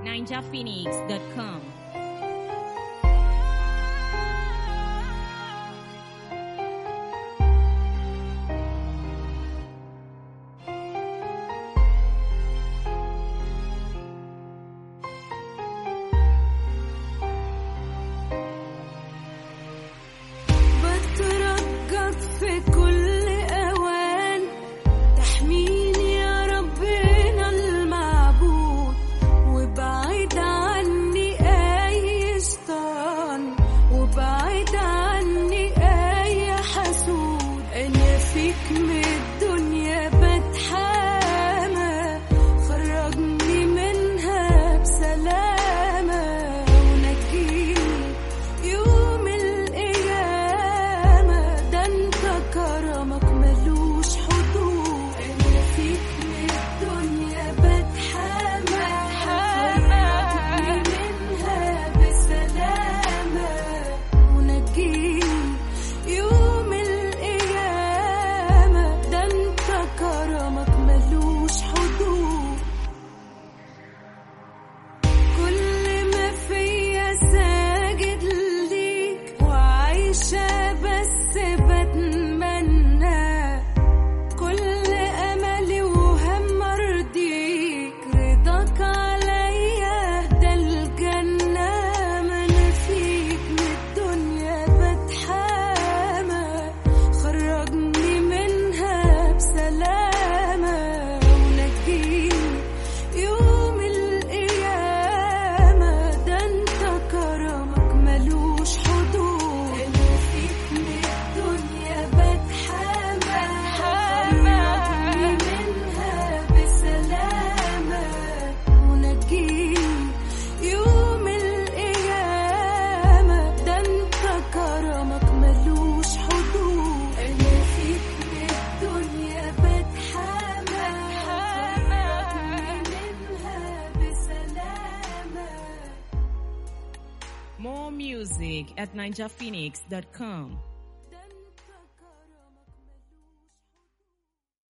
ninjaphoenix.com. بترجى في كل أوان، تحميني يا ربنا المعبود، وبعيد عني أي شيطان، وبعيد عني أي حسود. أنا فيك من الدنيا بتحامى، خرجني منها بسلامة، ونجيني يوم القيامة. ده انت كرمك ملوش حدود. أنا فيك من الدنيا بتحامى، خرجني منها بسلامة، ونجيني يوم القيامة. ده انت كرمك ملوش حدود. كل ما فيا ساجد ليك، وعايشة بس بتمنى، كل أملي وهم أرضيك، رضاك عليا ده الجنة. ما أنا فيك من الدنيا بتحامى، خرجني منها بسلامة، ونجيني يوم القيامة. ده انت كرمك ملوش حدود. أنا فيك من الدنيا بتحامى، خرجني منها بسلامة، ونجيني يوم القيامة. ده انت كرمك ملوش حدود. أنا فيك من الدنيا بتحامى، خرجني منها بسلامة. More music at ninjaphoenix.com.